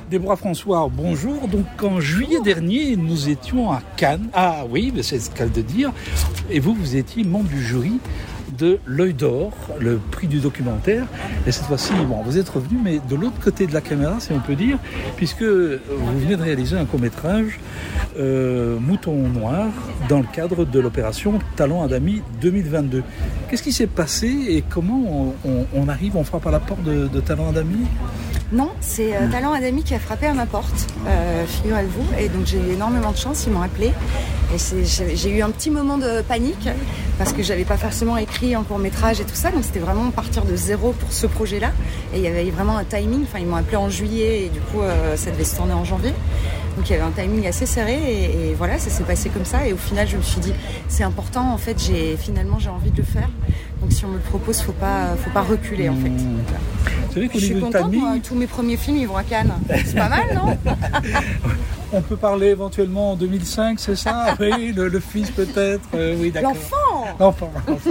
Déborah François, bonjour. Donc en juillet dernier, nous étions à Cannes. Ah oui, mais c'est ce qu'elle de dire. Et vous étiez membre du jury de l'Œil d'Or, le prix du documentaire. Et cette fois-ci, vous êtes revenu, mais de l'autre côté de la caméra, si on peut dire, puisque vous venez de réaliser un court-métrage, Mouton Noir, dans le cadre de l'opération Talent Adami 2022. Qu'est-ce qui s'est passé et comment on frappe à la porte de Talent Adami ? Non, c'est Talent Adami qui a frappé à ma porte, figurez-vous. Et donc j'ai eu énormément de chance, ils m'ont appelé. Et j'ai eu un petit moment de panique parce que j'avais pas forcément écrit un court-métrage et tout ça. Donc c'était vraiment partir de zéro pour ce projet-là. Et il y avait vraiment un timing. Enfin, ils m'ont appelé en juillet et du coup, ça devait se tourner en janvier. Donc il y avait un timing assez serré et voilà, ça s'est passé comme ça. Et au final, je me suis dit, c'est important. En fait, j'ai envie de le faire. Donc si on me le propose, faut pas reculer en fait. Je suis contente, moi, tous mes premiers films ils vont à Cannes. C'est pas mal, non? On peut parler éventuellement en 2005, c'est ça? Oui, le fils peut-être. Oui, d'accord. L'enfant.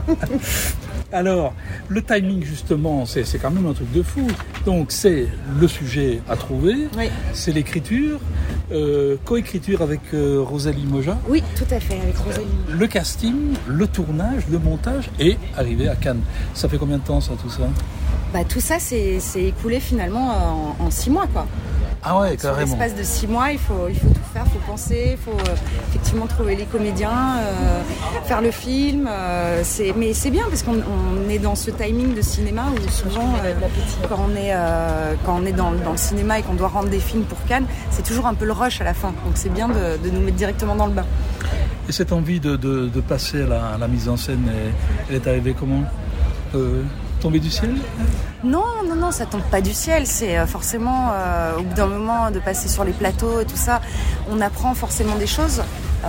Alors, le timing justement, c'est quand même un truc de fou. Donc c'est le sujet à trouver, oui. C'est l'écriture, coécriture avec Rosalie Moja. Oui, tout à fait, avec Rosalie. Le casting, le tournage, le montage et arriver à Cannes. Ça fait combien de temps ça, tout ça? Tout ça, c'est écoulé finalement en 6 mois, quoi. Ah ouais, carrément. Sur l'espace de 6 mois, il faut tout faire, il faut penser, il faut effectivement trouver les comédiens, faire le film. Mais c'est bien parce qu'on est dans ce timing de cinéma où souvent, quand on est dans le cinéma et qu'on doit rendre des films pour Cannes, c'est toujours un peu le rush à la fin. Donc c'est bien de nous mettre directement dans le bain. Et cette envie de passer à la mise en scène, elle est arrivée comment? Tombée du ciel? Non, ça tombe pas du ciel. C'est forcément, au bout d'un moment, de passer sur les plateaux et tout ça, on apprend forcément des choses.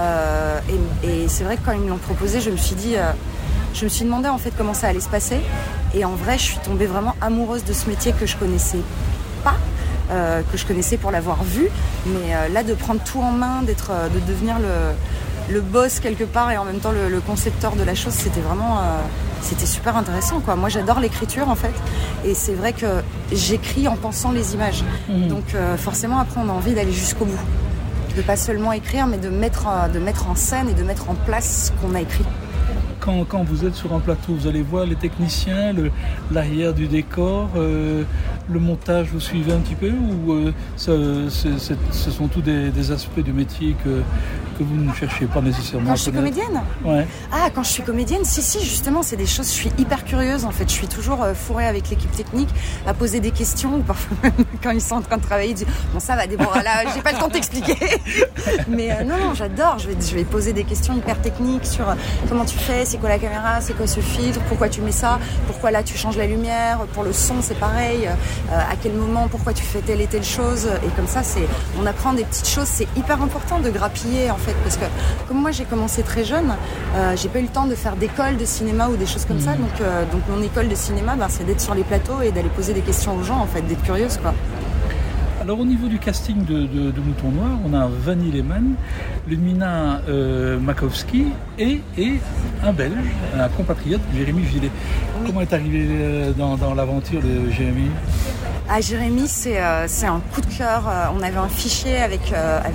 Et c'est vrai que quand ils me l'ont proposé, je me suis demandé en fait comment ça allait se passer. Et en vrai, je suis tombée vraiment amoureuse de ce métier que je connaissais pas, que je connaissais pour l'avoir vu. Mais là, de prendre tout en main, de devenir le boss quelque part et en même temps le concepteur de la chose, c'était vraiment c'était super intéressant, quoi. Moi j'adore l'écriture en fait et c'est vrai que j'écris en pensant les images. Donc forcément après on a envie d'aller jusqu'au bout, de pas seulement écrire mais de mettre en scène et de mettre en place ce qu'on a écrit. Quand vous êtes sur un plateau, vous allez voir les techniciens, l'arrière du décor, le montage, vous suivez un petit peu ou ce sont tous des aspects du métier que vous ne cherchez pas nécessairement? Quand je suis comédienne? Ouais. Ah, quand je suis comédienne, si, justement, c'est des choses, je suis hyper curieuse en fait. Je suis toujours fourrée avec l'équipe technique à poser des questions, ou parfois même quand ils sont en train de travailler, ils disent bon ça va Déborah, là j'ai pas le temps de t'expliquer. Mais non, j'adore, je vais poser des questions hyper techniques sur comment tu fais, c'est quoi la caméra, c'est quoi ce filtre, pourquoi tu mets ça, pourquoi là tu changes la lumière, pour le son c'est pareil, à quel moment, pourquoi tu fais telle et telle chose, et comme ça on apprend des petites choses, c'est hyper important de grappiller en fait, parce que comme moi j'ai commencé très jeune, j'ai pas eu le temps de faire d'école de cinéma ou des choses comme ça, donc mon école de cinéma c'est d'être sur les plateaux et d'aller poser des questions aux gens en fait, d'être curieuse quoi. Alors au niveau du casting de Mouton Noir, on a Vanny Lehmann, Ludmina Makowski et un Belge, un compatriote, Jérémy Gillet. Oui. Comment est arrivé dans l'aventure de Jérémy? Jérémy, c'est un coup de cœur. On avait un fichier avec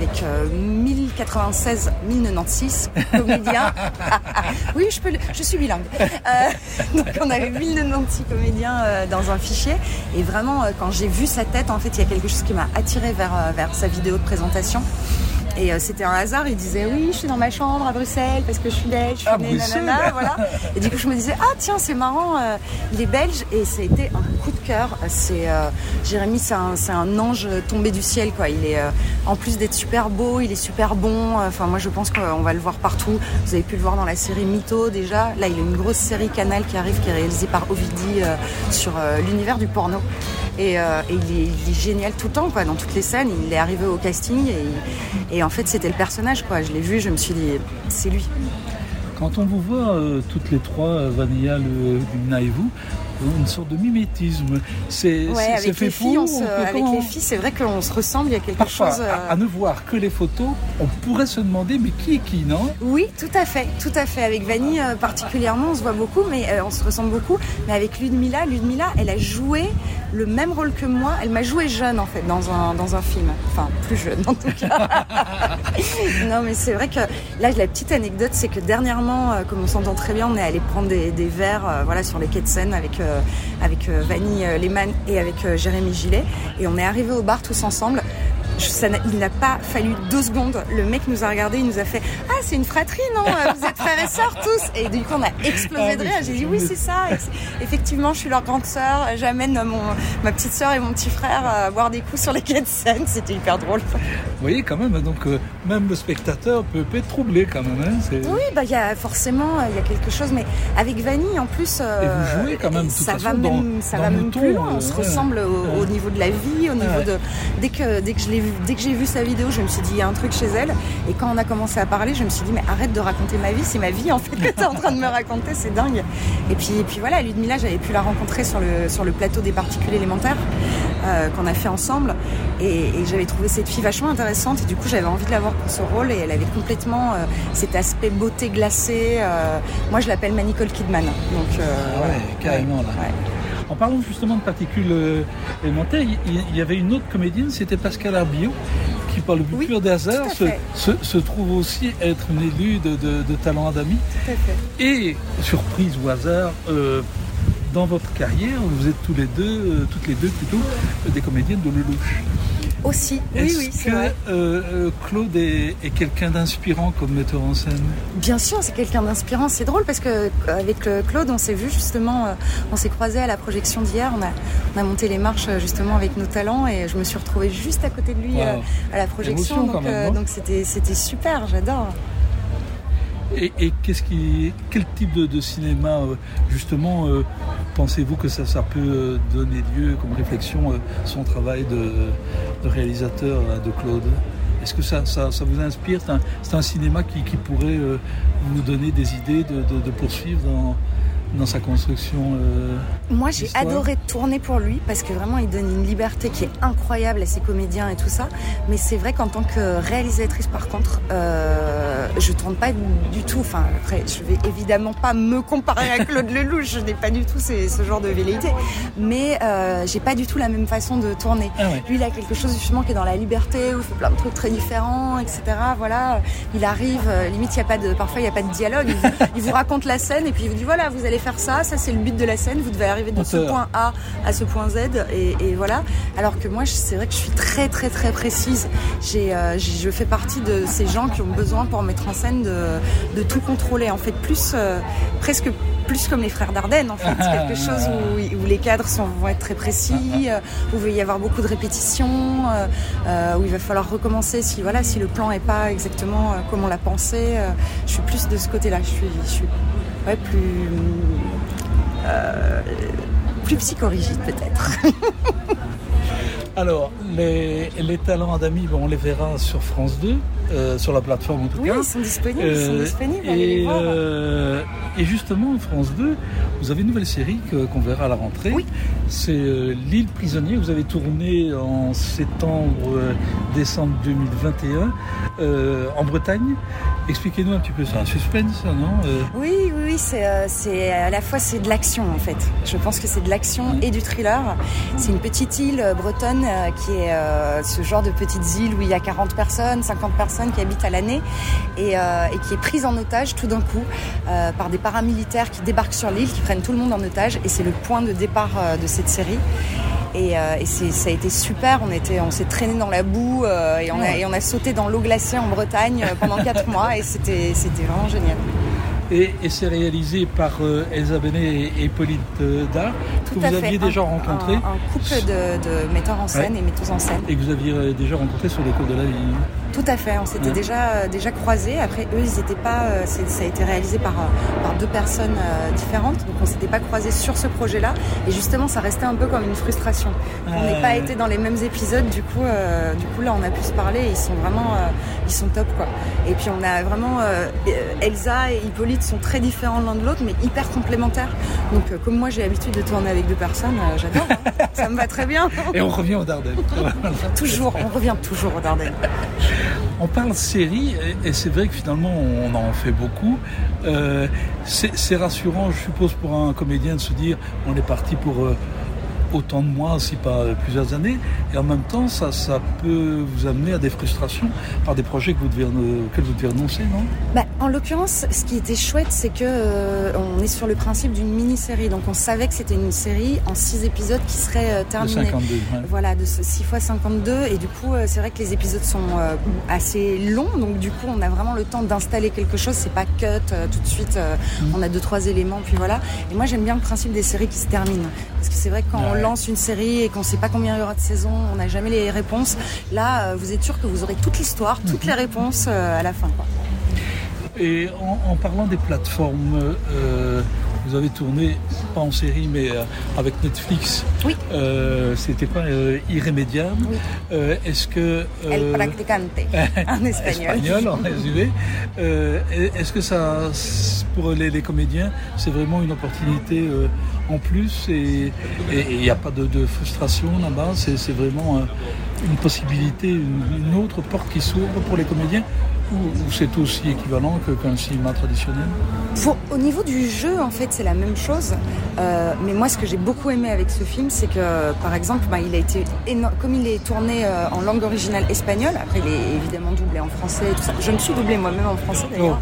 1096 comédiens. Oui, je suis bilingue. Donc on avait 1096 comédiens dans un fichier. Et vraiment, quand j'ai vu sa tête, en fait, il y a quelque chose qui m'a attirée vers sa vidéo de présentation. Et c'était un hasard, il disait oui, je suis dans ma chambre à Bruxelles parce que je suis belge, je suis née, nanana, voilà. Et du coup je me disais tiens c'est marrant, il est belge, et ça a été un coup de cœur. Jérémy, c'est un ange tombé du ciel quoi. Il est en plus d'être super beau, il est super bon. Enfin moi je pense qu'on va le voir partout. Vous avez pu le voir dans la série Mytho déjà. Là il a une grosse série Canal qui arrive, qui est réalisée par Ovidie sur l'univers du porno. Et il est génial tout le temps quoi, dans toutes les scènes. Il est arrivé au casting et en fait c'était le personnage quoi. Je l'ai vu, je me suis dit c'est lui. Quand on vous voit toutes les trois, Vanilla, Lumina et vous une sorte de mimétisme. C'est avec fait les filles, pour, avec les filles, c'est vrai qu'on se ressemble, il y a quelque parfois, chose... à ne voir que les photos, on pourrait se demander, mais qui est qui, non? Oui, tout à fait. Avec Vanny particulièrement, on se voit beaucoup, mais on se ressemble beaucoup. Mais avec Ludmilla, elle a joué le même rôle que moi. Elle m'a joué jeune, en fait, dans un film. Enfin, plus jeune, en tout cas. Non, mais c'est vrai que là, la petite anecdote, c'est que dernièrement, comme on s'entend très bien, on est allé prendre des verres sur les quais de Seine avec Vanny Lehmann et avec Jérémy Gillet. Et on est arrivés au bar tous ensemble. Il n'a pas fallu 2 secondes. Le mec nous a regardé, il nous a fait « Ah, c'est une fratrie, non? Vous êtes frères et sœurs tous ?» Et du coup, on a explosé de rire. J'ai dit « Oui, c'est ça. Effectivement, je suis leur grande sœur. J'amène ma petite sœur et mon petit frère boire des coups sur les quais de Seine. » C'était hyper drôle. Vous voyez, quand même, donc même le spectateur peut être troublé quand même. Hein, oui, il y a forcément quelque chose. Mais avec Vanny, en plus... et vous jouez quand même, de toute façon, ça va même plus loin. On se ressemble au niveau de la vie, au niveau de... Dès que j'ai vu sa vidéo, je me suis dit, il y a un truc chez elle. Et quand on a commencé à parler, je me suis dit, mais arrête de raconter ma vie. C'est ma vie, en fait, que tu es en train de me raconter. C'est dingue. Et puis voilà, Ludmilla, j'avais pu la rencontrer sur le plateau des particules élémentaires qu'on a fait ensemble. Et j'avais trouvé cette fille vachement intéressante. Et du coup, j'avais envie de la voir pour ce rôle. Et elle avait complètement cet aspect beauté glacée. Moi, je l'appelle ma Nicole Kidman. Donc, carrément, là. Ouais. En parlant justement de particules élémentaires, il y avait une autre comédienne, c'était Pascal Arbiot, qui par le plus pur des hasards se trouve aussi être une élue de Talents d'Amis. Tout à fait. Et, surprise ou hasard, dans votre carrière, vous êtes toutes les deux des comédiennes de Lelouch. Aussi, oui, c'est vrai. Claude est quelqu'un d'inspirant comme metteur en scène? Bien sûr, c'est quelqu'un d'inspirant. C'est drôle parce que avec Claude, on s'est vu justement, on s'est croisés à la projection d'hier. On a monté les marches justement avec nos talents et je me suis retrouvée juste à côté de lui à la projection. Donc c'était super, j'adore. Et quel type de cinéma justement pensez-vous que ça peut donner lieu comme réflexion son travail de réalisateur de Claude? Est-ce que ça vous inspire? C'est un cinéma qui pourrait vous donner des idées de poursuivre dans sa construction? Moi, j'ai adoré tourner pour lui parce que vraiment, il donne une liberté qui est incroyable à ses comédiens et tout ça. Mais c'est vrai qu'en tant que réalisatrice, par contre, je tourne pas du tout. Enfin, après, je vais évidemment pas me comparer à Claude Lelouch. Je n'ai pas du tout ce genre de velléité. Mais j'ai pas du tout la même façon de tourner. Ah ouais. Lui, il a quelque chose justement qui est dans la liberté, où il fait plein de trucs très différents, etc. Voilà, il arrive. Limite, parfois, il y a pas de dialogue. Il vous raconte la scène et puis il vous dit voilà, vous allez faire ça c'est le but de la scène, vous devez arriver de ce point A à ce point Z et voilà. Alors que moi, c'est vrai que je suis très très très précise. Je fais partie de ces gens qui ont besoin pour mettre en scène de tout contrôler. En fait, presque plus comme les frères Dardenne, en fait. Quelque chose où les cadres vont être très précis, où il va y avoir beaucoup de répétitions, où il va falloir recommencer si le plan n'est pas exactement comme on l'a pensé. Je suis plus de ce côté-là. Je suis plus psychorigide peut-être. Alors, les talents d'amis, on les verra sur France 2, sur la plateforme en tout cas. Oui, ils sont disponibles, allez les voir. Et justement, France 2, vous avez une nouvelle série qu'on verra à la rentrée. Oui. C'est L'île prisonnier. Vous avez tourné en décembre 2021 en Bretagne. Expliquez-nous un petit peu, c'est un suspense, non? Oui, c'est à la fois c'est de l'action en fait. Je pense que c'est de l'action et du thriller. C'est une petite île bretonne qui est ce genre de petites îles où il y a 40 personnes, 50 personnes qui habitent à l'année et qui est prise en otage tout d'un coup par des paramilitaires qui débarquent sur l'île, qui prennent tout le monde en otage et c'est le point de départ de cette série. Et ça a été super, on s'est traîné dans la boue et on a sauté dans l'eau glacée en Bretagne pendant 4 mois et c'était vraiment génial. Et c'est réalisé par Elsa Benet et Hippolyte Dard, que vous aviez déjà rencontré. Un couple de metteurs en scène et metteuses en scène. Et que vous aviez déjà rencontré sur les cours de la vie. Tout à fait, on s'était déjà croisés. Après, eux, ils étaient pas. Ça a été réalisé par 2 personnes différentes, donc on s'était pas croisés sur ce projet-là. Et justement, ça restait un peu comme une frustration. On n'est pas été dans les mêmes épisodes. Du coup, là, on a pu se parler. Et ils sont vraiment, ils sont top, quoi. Et puis, on a vraiment Elsa et Hippolyte qui sont très différents l'un de l'autre, mais hyper complémentaires. Donc, comme moi, j'ai l'habitude de tourner avec 2 personnes, j'adore. Hein. Ça me va très bien. Et on revient aux Dardennes. On revient toujours aux Dardennes. On parle série, et c'est vrai que finalement, on en fait beaucoup. C'est rassurant, je suppose, pour un comédien de se dire, on est parti pour autant de mois, si pas plusieurs années, et en même temps, ça peut vous amener à des frustrations par des projets auxquels vous devez renoncer, non ? En l'occurrence, ce qui était chouette, c'est que on est sur le principe d'une mini-série, donc on savait que c'était une série en 6 épisodes qui serait terminée. De 52, ouais. Voilà, de 6 x 52, et du coup, c'est vrai que les épisodes sont assez longs, donc du coup, on a vraiment le temps d'installer quelque chose, c'est pas cut tout de suite, on a 2-3 éléments, puis voilà. Et moi, j'aime bien le principe des séries qui se terminent, parce que c'est vrai que quand on lance une série et qu'on ne sait pas combien il y aura de saisons, on n'a jamais les réponses. Là, vous êtes sûr que vous aurez toute l'histoire, toutes les réponses à la fin, quoi. Et en parlant des plateformes, vous avez tourné, pas en série, mais avec Netflix. Oui. C'était quoi Irremediable. Oui. Est-ce que... El Practicante, en espagnol. En résumé. Est-ce que ça, pour les comédiens, c'est vraiment une opportunité en plus, et il n'y a pas de frustration là-bas, c'est vraiment une possibilité, une autre porte qui s'ouvre pour les comédiens, ou c'est aussi équivalent qu'un cinéma traditionnel ? Au niveau du jeu, en fait, c'est la même chose. Mais moi, ce que j'ai beaucoup aimé avec ce film, c'est que, par exemple, il a été comme il est tourné en langue originale espagnole, après il est évidemment doublé en français et tout ça. Je me suis doublée moi-même en français d'ailleurs.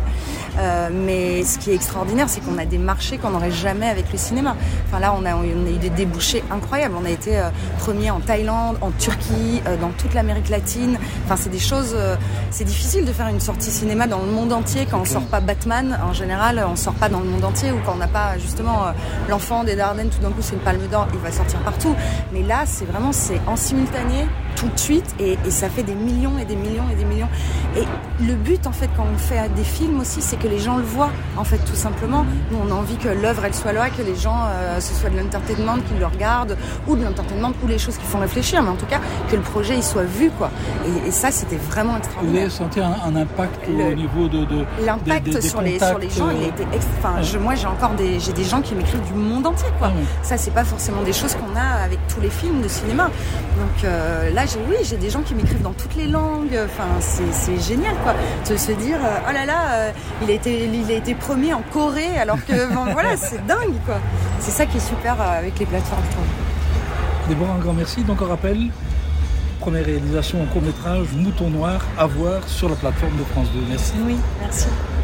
Mais ce qui est extraordinaire, c'est qu'on a des marchés qu'on n'aurait jamais avec le cinéma. Enfin là, on a eu des débouchés incroyables. On a été premier en Thaïlande, en Turquie, dans toute l'Amérique latine. Enfin, c'est des choses. C'est difficile de faire une sortie cinéma dans le monde entier quand on sort pas Batman. En général, on sort pas dans le monde entier, ou quand on n'a pas justement l'enfant des Dardennes. Tout d'un coup, c'est une Palme d'Or, il va sortir partout. Mais là, c'est en simultané, tout de suite, et ça fait des millions et des millions et des millions. Et le but, en fait, quand on fait des films aussi, c'est que les gens le voient, en fait, tout simplement. Nous, on a envie que l'œuvre, elle soit là, que les gens, ce soit de l'entertainment qui le regardent, ou de l'entertainment, ou les choses qui font réfléchir, mais en tout cas, que le projet, il soit vu, quoi. Et ça, c'était vraiment extraordinaire. Vous avez senti un impact au niveau de l'impact des sur les gens, il a été moi, j'ai des gens qui m'écrivent du monde entier, quoi. Ah, oui. Ça, c'est pas forcément des choses qu'on a avec tous les films de cinéma. Donc là, j'ai des gens qui m'écrivent dans toutes les langues. Enfin, c'est génial, quoi. De se dire, oh là là, il a été premier en Corée, alors que voilà, c'est dingue, quoi. C'est ça qui est super avec les plateformes, je trouve. Déborah, un grand merci. Donc on rappelle, première réalisation en court-métrage, Mouton Noir, à voir sur la plateforme de France 2. Merci. Oui, merci.